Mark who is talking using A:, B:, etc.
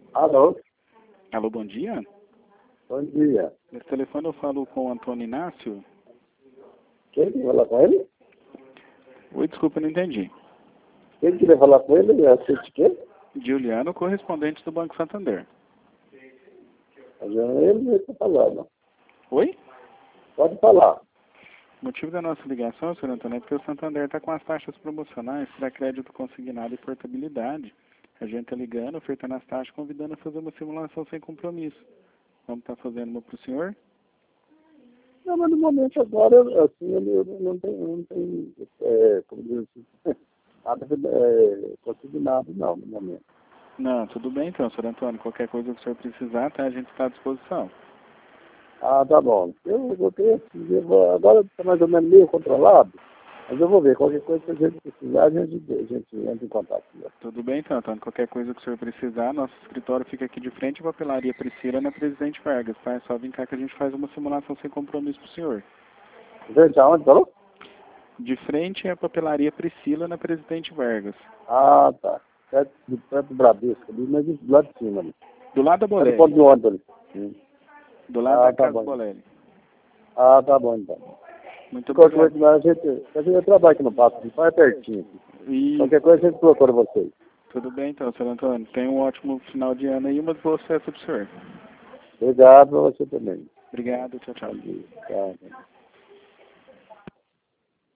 A: Alô?
B: Alô, bom dia.
A: Bom dia.
B: Nesse telefone eu falo com o Antônio Inácio.
A: Quem quer falar com ele?
B: Oi, desculpa, não entendi.
A: Quem queria falar com ele? Assiste quem?
B: Juliano, correspondente do Banco Santander.
A: Mas ele não está falando.
B: Oi?
A: Pode falar.
B: O motivo da nossa ligação, senhor Antônio, é porque o Santander está com as taxas promocionais para crédito consignado e portabilidade. A gente está ligando, ofertando as taxas, convidando a fazer uma simulação sem compromisso. Vamos estar fazendo uma para o senhor?
A: Não, mas no momento agora, assim, ele não tem como dizer assim, nada consignado não, no momento.
B: Não, tudo bem então, senhor Antônio. Qualquer coisa que o senhor precisar, tá? A gente está à disposição.
A: Ah, tá bom. Eu vou ter, assim, agora está mais ou menos meio controlado, mas eu vou ver. Qualquer coisa que a gente precisar, a gente entra em contato.
B: Tudo bem então, Antônio. Qualquer coisa que o senhor precisar, nosso escritório fica aqui de frente à papelaria Priscila, na Presidente Vargas, tá? É só vir cá que a gente faz uma simulação sem compromisso pro senhor.
A: Gente, aonde falou?
B: De frente à papelaria Priscila, na Presidente Vargas.
A: Ah, tá. Perto do Bradesco, ali, mas do lado de cima ali.
B: Do lado da
A: É do
B: Boleri.
A: ponto de ônibus ali. Sim.
B: Do lado da
A: Tá
B: Casa
A: bom.
B: Boleri.
A: Ah, tá bom então.
B: Muito
A: Qualquer
B: obrigado.
A: coisa, a gente trabalha aqui no Passo, é pertinho aqui.
B: E
A: Qualquer coisa a gente procura vocês.
B: tudo bem então, senhor Antônio. Tenha um ótimo final de ano aí e umas boas festas pro senhor.
A: Obrigado pra você também.
B: Obrigado, tchau, tchau.
A: Bom dia. Tchau.